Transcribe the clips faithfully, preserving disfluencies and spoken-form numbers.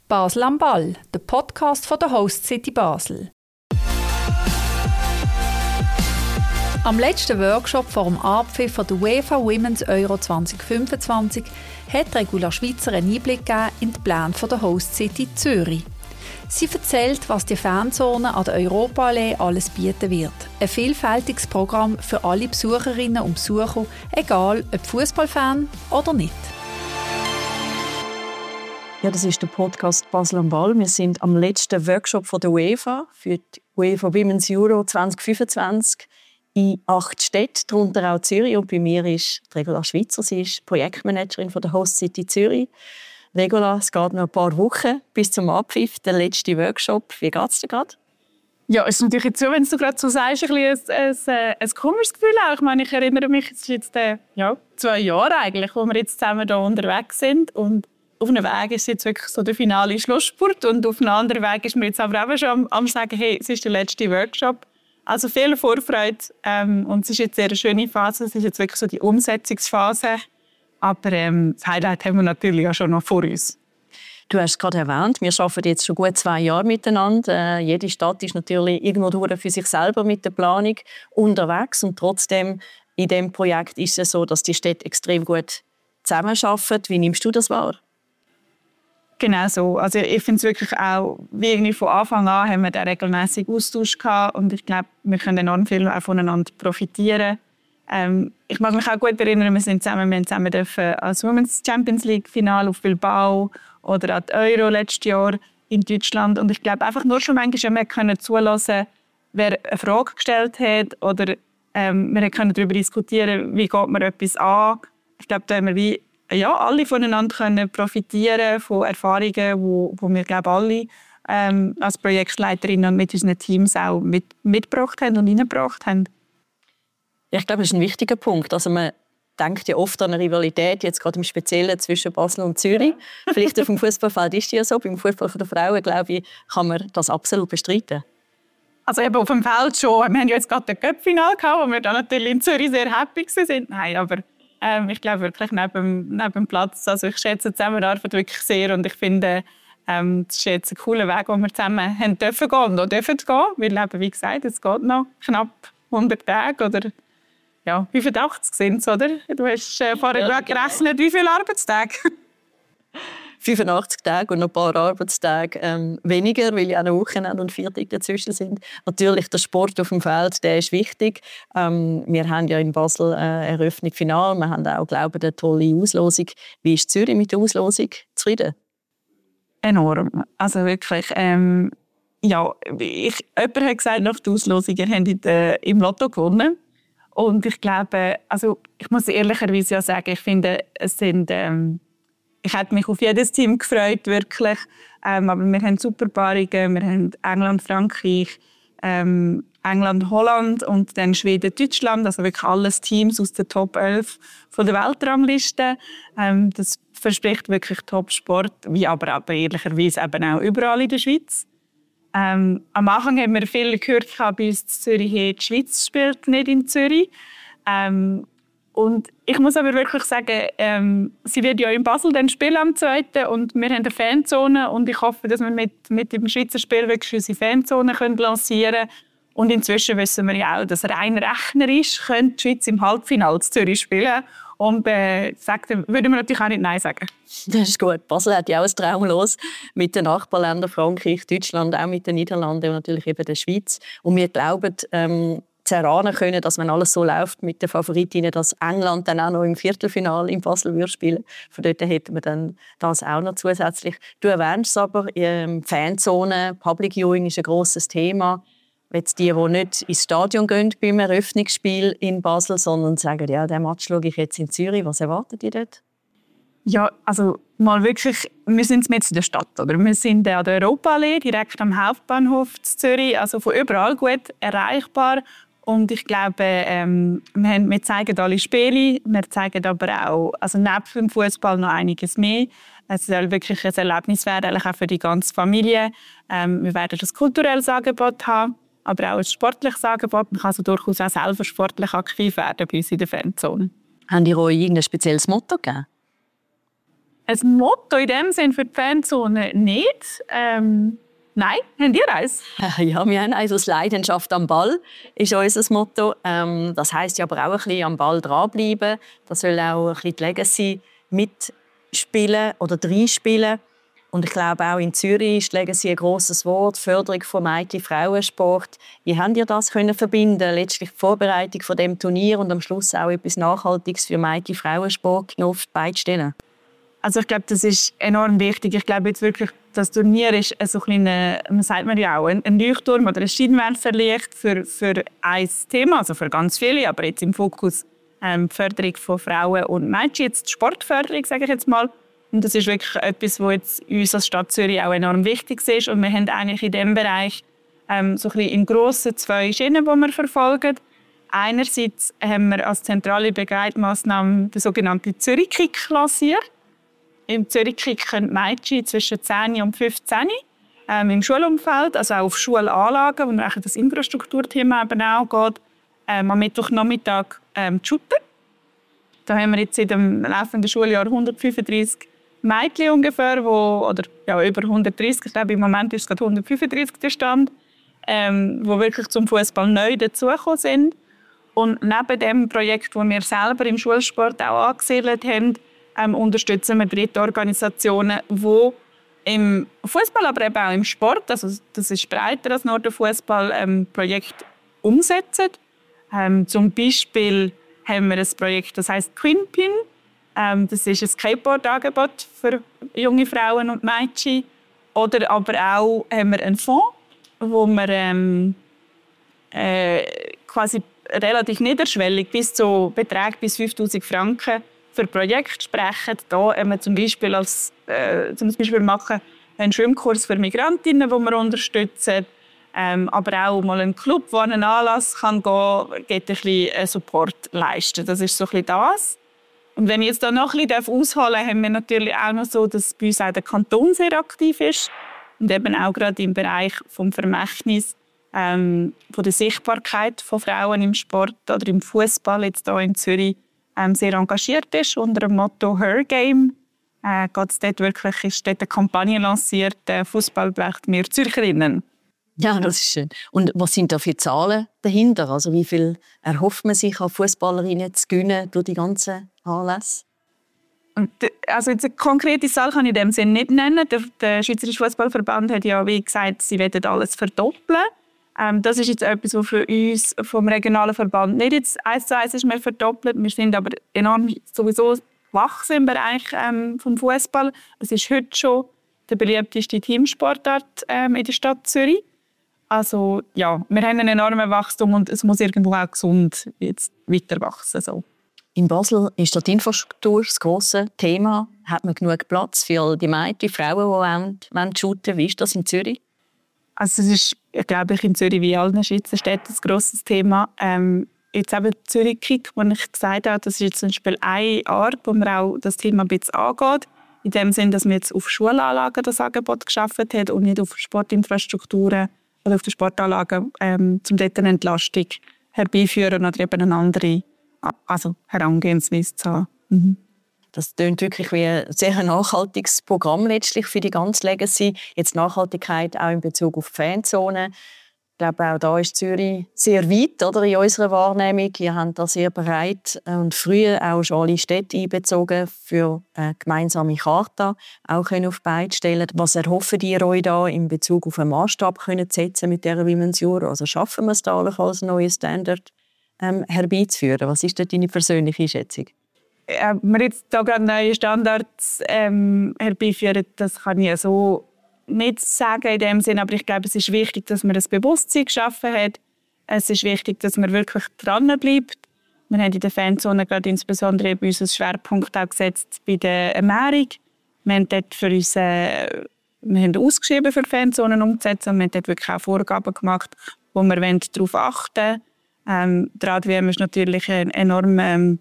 Basel am Ball, der Podcast von der Host City Basel. Am letzten Workshop vor dem Abpfiff von der UEFA Women's Euro zwanzig fünfundzwanzig hat Regula Schweizer einen Einblick gegeben in die Pläne von der Host City Zürich. Sie erzählt, was die Fanzone an der Europaallee alles bieten wird. Ein vielfältiges Programm für alle Besucherinnen und Besucher, egal ob Fußballfan oder nicht. Ja, das ist der Podcast Basel am Ball. Wir sind am letzten Workshop von der UEFA für die UEFA Women's Euro zwanzig fünfundzwanzig in acht Städten, darunter auch Zürich. Und bei mir ist Regula Schweizer. Sie ist Projektmanagerin von der Host City Zürich. Regula, es geht noch ein paar Wochen bis zum Abpfiff, der letzte Workshop. Wie geht es dir gerade? Ja, es ist natürlich jetzt so, wenn du gerade so sagst, ein, bisschen ein, ein, ein komisches Gefühl auch. Ich meine, ich erinnere mich, es ist jetzt äh, ja, zwei Jahre eigentlich, wo wir jetzt zusammen hier unterwegs sind. Und auf einem Weg ist jetzt wirklich so der finale Schlussspurt. Und auf einem anderen Weg ist mir jetzt aber auch schon am, am sagen, hey, es ist der letzte Workshop. Also viel Vorfreude. Ähm, und es ist jetzt eine sehr schöne Phase. Es ist jetzt wirklich so die Umsetzungsphase. Aber ähm, das Highlight haben wir natürlich auch schon noch vor uns. Du hast es gerade erwähnt, wir arbeiten jetzt schon gut zwei Jahre miteinander. Äh, jede Stadt ist natürlich irgendwo durch für sich selber mit der Planung unterwegs. Und trotzdem in diesem Projekt ist es so, dass die Städte extrem gut zusammenarbeiten. Wie nimmst du das wahr? Genau so. Also ich finde es wirklich auch, wie irgendwie von Anfang an haben wir den regelmäßigen Austausch gehabt. Und ich glaube, wir können enorm viel auch voneinander profitieren. Ähm, ich mag mich auch gut erinnern, wir sind zusammen, wir haben zusammen dürfen als Women's Champions League Finale auf Bilbao oder an die Euro letztes Jahr in Deutschland. Und ich glaube einfach nur schon manchmal, wir können zulassen, wer eine Frage gestellt hat oder ähm, wir können darüber diskutieren, wie geht man etwas an. Ich glaube, da haben wir wie, ja, alle voneinander können profitieren von Erfahrungen, wo, wo wir glaube alle ähm, als Projektleiterinnen und mit unseren Teams auch mit, mitgebracht haben und reingebracht haben. Ich glaube, das ist ein wichtiger Punkt. Also man denkt ja oft an eine Rivalität, jetzt gerade im Speziellen zwischen Basel und Zürich. Vielleicht auf dem Fußballfeld ist die ja so. Beim Fußball der Frauen, glaube ich, kann man das absolut bestreiten. Also eben auf dem Feld schon. Wir haben ja jetzt gerade ein Cup-Finale gehabt, wo wir dann natürlich in Zürich sehr happy waren. Nein, aber ähm, ich glaube wirklich neben, neben dem Platz. Also ich schätze die Zusammenarbeit wirklich sehr und ich finde, ähm, das ist jetzt ein cooler Weg, den wir zusammen haben dürfen gehen und noch dürfen gehen. Weil eben, wie gesagt, es geht noch knapp hundert Tage oder ja, fünfundachtzig sind es, oder? Du hast äh, vorher ja, gerechnet, wie viele Arbeitstage? fünfundachtzig Tage und noch ein paar Arbeitstage ähm, weniger, weil ja auch noch Wochenende und Viertage dazwischen sind. Natürlich, der Sport auf dem Feld, der ist wichtig. Ähm, wir haben ja in Basel äh, Eröffnung Final. Wir haben auch, glaube ich, eine tolle Auslosung. Wie ist Zürich mit der Auslosung? Zufrieden? Enorm. Also wirklich, ähm, ja, ich, jemand hat gesagt, nach der Auslosung, ihr habt äh, im Lotto gewonnen. Und ich glaube, also ich muss ehrlicherweise ja sagen, ich finde, es sind, ähm, ich hätte mich auf jedes Team gefreut, wirklich. Ähm, aber wir haben super Paarungen, wir haben England, Frankreich, ähm, England, Holland und dann Schweden, Deutschland. Also wirklich alles Teams aus der Top elf von der Weltrangliste. Ähm, das verspricht wirklich Top-Sport, wie aber, aber ehrlicherweise eben auch überall in der Schweiz. Ähm, am Anfang haben wir viel gehört, bei uns in Zürich, hey, die Schweiz spielt nicht in Zürich. Ähm, und ich muss aber wirklich sagen, ähm, sie wird ja in Basel dann spielen am zweiten und wir haben eine Fanzone und ich hoffe, dass wir mit, mit dem Schweizer Spiel wirklich unsere Fanzone können lancieren können. Und inzwischen wissen wir ja auch, dass rein rechnerisch könnte die Schweiz im Halbfinale in Zürich spielen. Und äh, sagt, würden wir natürlich auch nicht Nein sagen. Das ist gut. Basel hat ja auch ein Traum los mit den Nachbarländern Frankreich, Deutschland, auch mit den Niederlanden und natürlich eben der Schweiz. Und wir glauben, ähm, zu erahnen können, dass wenn alles so läuft mit den Favoritinnen, dass England dann auch noch im Viertelfinale in Basel würde spielen. Von dort hätten wir dann das auch noch zusätzlich. Du erwähnst es aber, ähm, Fanzone, Public Viewing ist ein grosses Thema. Jetzt die, die nicht ins Stadion gehen beim Eröffnungsspiel in Basel, sondern sagen, ja, den Match schaue ich jetzt in Zürich. Was erwartet ihr dort? Ja, also mal wirklich, wir sind jetzt in der Stadt, oder? Wir sind an der Europaallee, direkt am Hauptbahnhof in Zürich, also von überall gut erreichbar. Und ich glaube, ähm, wir, haben, wir zeigen alle Spiele, wir zeigen aber auch, also neben dem Fußball noch einiges mehr. Es soll wirklich ein Erlebnis werden, auch für die ganze Familie. Ähm, wir werden ein kulturelles Angebot haben, aber auch ein sportliches Angebot. Man kann also durchaus auch selber sportlich aktiv werden bei uns in der Fanzone. Haben die euch irgendein spezielles Motto gegeben? Ein Motto in dem Sinn für die Fanzone nicht. Ähm, nein, habt ihr eins? Ja, wir haben eins. «Leidenschaft am Ball» ist unser Motto. Ähm, das heisst ja aber auch ein bisschen am Ball dranbleiben. Das soll auch ein bisschen die Legacy mitspielen oder reinspielen. Und ich glaube, auch in Zürich ist die Legacy ein grosses Wort. Förderung von Mädchen-Frauensport. Wie habt ihr das können verbinden? Letztlich die Vorbereitung von dem Turnier und am Schluss auch etwas Nachhaltiges für Mädchen-Frauensport auf die Beine stellen? Also ich glaube, das ist enorm wichtig. Ich glaube jetzt wirklich, das Turnier ist so ein kleiner, man sagt man ja auch, ein Leuchtturm oder ein Scheinwerferlicht für, für ein Thema, also für ganz viele, aber jetzt im Fokus ähm, die Förderung von Frauen und Mädchen, jetzt die Sportförderung, sage ich jetzt mal. Und das ist wirklich etwas, was jetzt uns als Stadt Zürich auch enorm wichtig ist. Und wir haben eigentlich in diesem Bereich ähm, so ein bisschen in grossen zwei Schienen, die wir verfolgen. Einerseits haben wir als zentrale Begleitmaßnahme den sogenannten Zürich-Kick lanciert. Im Zürich-Kick können Mädchen zwischen zehn und fünfzehn ähm, im Schulumfeld, also auch auf Schulanlagen, wo das Infrastrukturthema eben auch geht, ähm, am Mittwochnachmittag ähm, shooten. Da haben wir jetzt in dem laufenden Schuljahr hundertfünfunddreissig Mädchen ungefähr, wo, oder ja, über hundertdreissig, ich glaube im Moment ist es gerade hundertfünfunddreissig der Stand, ähm, wo wirklich zum Fußball neu dazugekommen sind. Und neben dem Projekt, das wir selber im Schulsport auch angesiedelt haben, ähm, unterstützen wir dritte Organisationen, die im Fußball, aber eben auch im Sport, also das ist breiter als nur der Fußball, ähm, Projekte umsetzen. Ähm, zum Beispiel haben wir ein Projekt, das heisst Queenpin. Ähm, das ist ein Skateboard-Angebot für junge Frauen und Mädchen. Oder aber auch haben wir einen Fonds, wo wir ähm, äh, quasi relativ niederschwellig bis zu Beträgen bis fünftausend Franken für Projekte sprechen. Da haben wir zum Beispiel, als, äh, zum Beispiel machen einen Schwimmkurs für Migrantinnen, den wir unterstützen. Ähm, aber auch mal ein Club, der an einen Anlass kann gehen, geht ein bisschen Support leisten. Das ist so ein bisschen das. Und wenn ich jetzt da noch ein bisschen ausholen darf, haben wir natürlich auch noch so, dass bei uns auch der Kanton sehr aktiv ist und eben auch gerade im Bereich des Vermächtnis ähm, von der Sichtbarkeit von Frauen im Sport oder im Fußball jetzt hier in Zürich ähm, sehr engagiert ist. Unter dem Motto «Her Game» äh, geht's dort wirklich, ist dort eine Kampagne lanciert, äh, «Fußball braucht mehr Zürcherinnen». Ja, das ist schön. Und was sind da für Zahlen dahinter? Also wie viel erhofft man sich an Fußballerinnen zu gewinnen durch die ganzen Anlässe? Und, also jetzt eine konkrete Zahl kann ich in dem Sinne nicht nennen. Der, der Schweizerische Fußballverband hat ja wie gesagt, sie wollen alles verdoppeln. Ähm, das ist jetzt etwas, was für uns vom regionalen Verband nicht jetzt eins zu eins ist mehr verdoppelt. Wir sind aber enorm sowieso gewachsen im Bereich ähm, vom Fußball. Es ist heute schon der beliebteste Teamsportart ähm, in der Stadt Zürich. Also ja, wir haben einen enormen Wachstum und es muss irgendwo auch gesund jetzt weiter wachsen. So. In Basel ist die Infrastruktur das grosse Thema. Hat man genug Platz für all die Mädchen, die Frauen, die wollen shooten? Wie ist das in Zürich? Also es ist, ich glaube, in Zürich wie in allen Schweizer Städten ein grosses Thema. Ähm, jetzt eben Zürich-Kick, wo ich gesagt habe, das ist jetzt zum Beispiel eine Art, wo man auch das Thema ein bisschen angeht. In dem Sinne, dass man jetzt auf Schulanlagen das Angebot geschaffen hat und nicht auf Sportinfrastrukturen oder auf die Sportanlagen, ähm, um dort eine Entlastung herbeiführen oder eben eine andere also Herangehensweise zu haben. Mhm. Das klingt wirklich wie ein sehr nachhaltiges Programm letztlich für die ganze Legacy. Jetzt Nachhaltigkeit auch in Bezug auf die Fanzone. Ich glaube, auch da ist Zürich sehr weit oder, in unserer Wahrnehmung. Wir haben da sehr bereit und früher auch schon alle Städte einbezogen für eine gemeinsame Charta auch können auf die Beine stellen. Was erhoffen ihr euch da in Bezug auf einen Maßstab können setzen mit dieser Women's Euro? Also schaffen wir es da als neuen Standard ähm, herbeizuführen? Was ist da deine persönliche Schätzung? Ja, wir jetzt da gerade neue Standards ähm, herbeiführen, das kann ich so nicht sagen in dem Sinn, aber ich glaube, es ist wichtig, dass man das Bewusstsein geschaffen hat. Es ist wichtig, dass man wirklich dran bleibt. Wir haben in der Fanzone gerade insbesondere bei uns einen Schwerpunkt auch gesetzt bei der Ernährung. Wir haben dort für uns, äh, wir haben ausgeschrieben, für Fanzonen umzusetzen und wir haben dort wirklich auch Vorgaben gemacht, wo wir darauf achten wollen. Ähm, die Radwärme ist natürlich ein enorm ähm,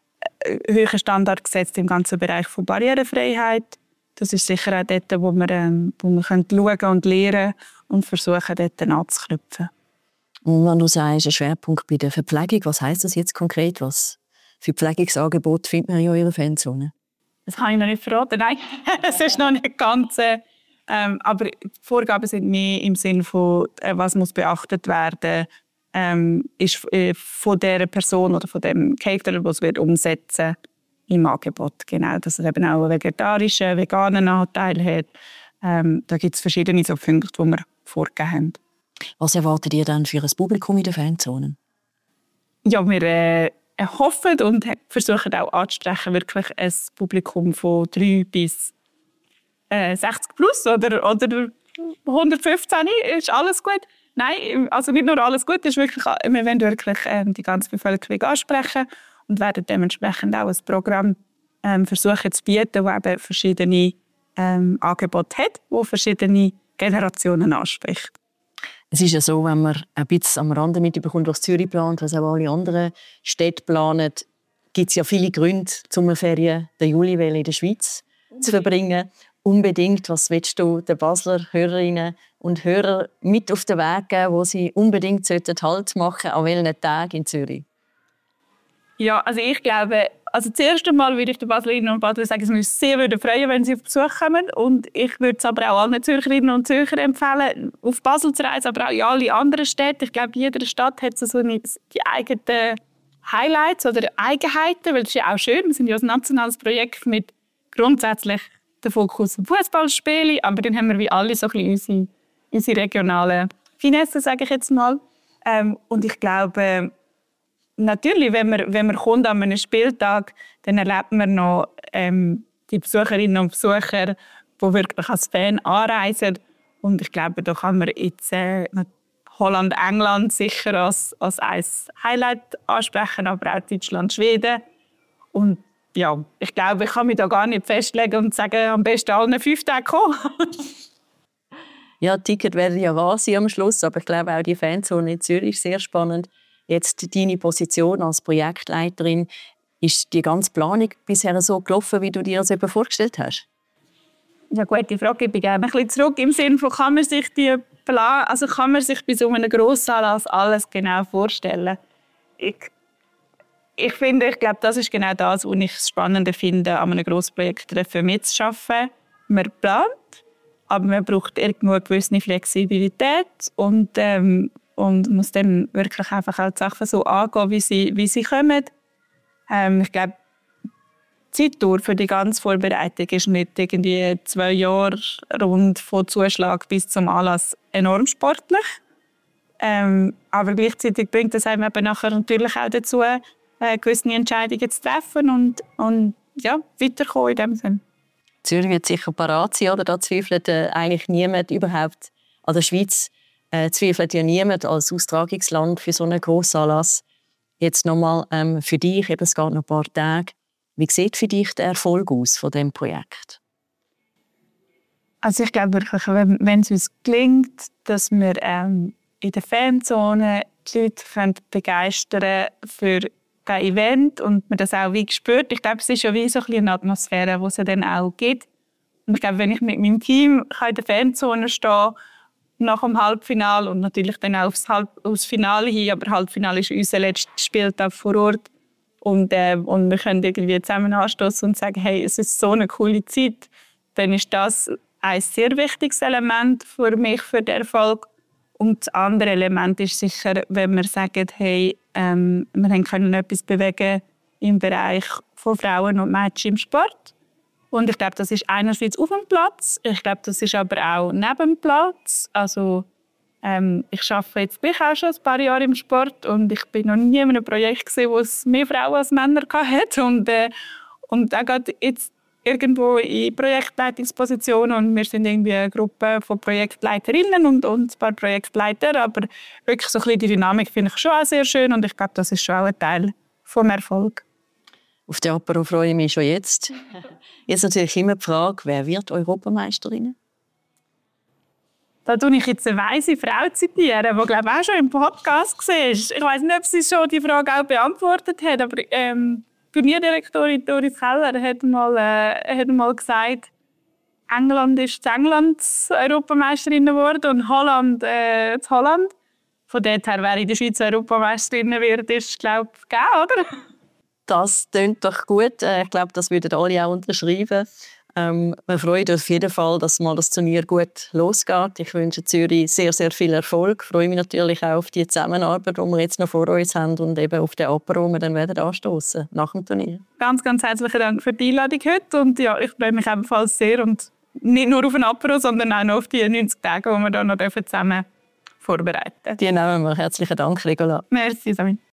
hohen Standard gesetzt im ganzen Bereich von Barrierefreiheit. Das ist sicher auch dort, wo wir, ähm, wo wir schauen und lernen und versuchen, dort anzuknüpfen. Und wenn du sagst, ein Schwerpunkt bei der Verpflegung, was heisst das jetzt konkret? Was für Pflegungsangebote findet man in eurer Fanzone? Das kann ich noch nicht verraten. Nein, es ist noch nicht ganz. Äh, ähm, aber die Vorgaben sind mehr im Sinne von, äh, was muss beachtet werden, ähm, ist äh, von der Person oder von dem Caterer, der es wird umsetzen im Angebot. Genau, dass es eben auch einen vegetarischen, veganen Anteil hat. Ähm, da gibt es verschiedene so Punkte, die wir vorgegeben haben. Was erwartet ihr dann für ein Publikum in den Fanzonen? Ja, wir äh, hoffen und versuchen auch anzusprechen, wirklich ein Publikum von drei bis äh, sechzig plus oder, oder hundertfünfzehn. Ist alles gut? Nein, also nicht nur alles gut, ist wirklich, wir wollen wirklich ähm, die ganze Bevölkerung ansprechen und werden dementsprechend auch ein Programm ähm, versuchen zu bieten, das eben verschiedene ähm, Angebote hat, das verschiedene Generationen anspricht. Es ist ja so, wenn man ein bisschen am Rande mitbekommt, was Zürich plant, was auch alle anderen Städte planen, gibt es ja viele Gründe, um Ferien der Juliwelle in der Schweiz zu verbringen. Unbedingt, was willst du den Basler Hörerinnen und Hörern mit auf den Weg geben, wo sie unbedingt Halt machen sollten, an welchen Tagen in Zürich? Ja, also ich glaube, also das erste Mal würde ich den Baslerinnen und Basler sagen, dass wir uns sehr freuen, wenn sie auf Besuch kommen. Und ich würde es aber auch allen Zürcherinnen und Zürcher empfehlen, auf Basel zu reisen, aber auch in alle anderen Städte. Ich glaube, jede Stadt hat so eine, die eigenen Highlights oder Eigenheiten, weil es ist ja auch schön. Wir sind ja ein nationales Projekt mit grundsätzlich den Fokus auf Fußballspiele, aber dann haben wir wie alle so ein bisschen unsere, unsere regionalen Finessen, sage ich jetzt mal. Ähm, und ich glaube, natürlich, wenn man, wenn man kommt an einem Spieltag, dann erlebt man noch ähm, die Besucherinnen und Besucher, die wirklich als Fan anreisen. Und ich glaube, da kann man jetzt äh, Holland, England sicher als, als ein Highlight ansprechen, aber auch Deutschland, Schweden. Und ja, ich glaube, ich kann mich da gar nicht festlegen und sagen, am besten allen fünf Tage kommen. Ja, die Ticket werden ja wahr sein am Schluss, aber ich glaube auch die Fanzone in Zürich ist sehr spannend. Jetzt deine Position als Projektleiterin, ist die ganze Planung bisher so gelaufen, wie du dir das eben vorgestellt hast? Ja, gute Frage. Ich gehe ein bisschen zurück im Sinne von, kann man sich die Plan- also kann man sich bei so einem Grossanlass alles genau vorstellen? Ich Ich finde, ich glaube, das ist genau das, was ich das Spannende finde, an einem Grossprojekt mitzuarbeiten. Man plant, aber man braucht irgendwo eine gewisse Flexibilität und, ähm, und muss dann wirklich einfach auch die Sachen so angehen, wie sie, wie sie kommen. Ähm, ich glaube, die Zeitdauer für die ganze Vorbereitung ist nicht irgendwie zwei Jahre rund von Zuschlag bis zum Anlass enorm sportlich. Ähm, aber gleichzeitig bringt das einem eben nachher natürlich auch dazu, Äh, gewisse Entscheidungen zu treffen und, und ja, weiterkommen in dem Sinne. Zürich wird sicher parat sein, oder? Da zweifelt äh, eigentlich niemand überhaupt an der Schweiz. Äh, zweifelt ja niemand als Austragungsland für so einen Grossanlass. Jetzt nochmal ähm, für dich, eben, es geht noch ein paar Tage. Wie sieht für dich der Erfolg aus von diesem Projekt? Also ich glaube wirklich, wenn, wenn es uns gelingt, dass wir ähm, in der Fanzone die Leute können begeistern für das Event und man das auch wie spürt. Ich glaube, es ist ja wie so eine Atmosphäre, die es dann auch gibt. Und ich glaube, wenn ich mit meinem Team in der Fanzone stehe, nach dem Halbfinale und natürlich dann auch aufs, Halb- aufs Finale hin, aber Halbfinale ist unser letzter Spieltag vor Ort. Und, äh, und wir können irgendwie zusammen anstoßen und sagen, hey, es ist so eine coole Zeit. Dann ist das ein sehr wichtiges Element für mich, für den Erfolg. Und das andere Element ist sicher, wenn wir sagen, hey, ähm, wir können etwas bewegen im Bereich von Frauen und Mädchen im Sport. Und ich glaube, das ist einerseits auf dem Platz, ich glaube, das ist aber auch neben dem Platz. Also, ähm, ich arbeite jetzt bin ich auch schon ein paar Jahre im Sport und ich bin noch nie in einem Projekt gesehen, wo es mehr Frauen als Männer hatte. Und, äh, und auch gerade jetzt irgendwo in Projektleitungspositionen und wir sind irgendwie eine Gruppe von Projektleiterinnen und, und ein paar Projektleiter, aber wirklich so ein bisschen die Dynamik finde ich schon auch sehr schön und ich glaube, das ist schon auch ein Teil vom Erfolg. Auf den Apero freue ich mich schon jetzt. Jetzt natürlich immer die Frage, wer wird Europameisterin? Da tue ich jetzt eine weise Frau zitieren, die glaube ich auch schon im Podcast war. Ich weiß nicht, ob sie schon die Frage auch beantwortet hat, aber ähm, die Turnierdirektorin Doris Keller hat mal, äh, hat mal gesagt, England ist England Europameisterin geworden und Holland äh, Holland. Von dort her, wer in der Schweiz Europameisterin wird, ist glaube ich gegeben, oder? Das klingt doch gut. Ich glaube, das würden alle auch unterschreiben. Ähm, wir freuen uns auf jeden Fall, dass mal das Turnier gut losgeht. Ich wünsche Zürich sehr, sehr viel Erfolg. Ich freue mich natürlich auch auf die Zusammenarbeit, die wir jetzt noch vor uns haben und eben auf den Apero, den wir dann werden anstoßen nach dem Turnier. Ganz, ganz herzlichen Dank für die Einladung heute. Und ja, ich freue mich ebenfalls sehr. Und nicht nur auf den Apero, sondern auch noch auf die neunzig Tage, die wir da noch zusammen vorbereiten dürfen. Die nehmen wir. Herzlichen Dank, Regula. Merci, Sabine.